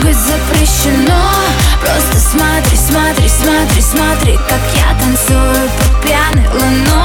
трогать запрещено. Просто смотри, смотри, смотри, смотри, как я танцую под пьяной луной.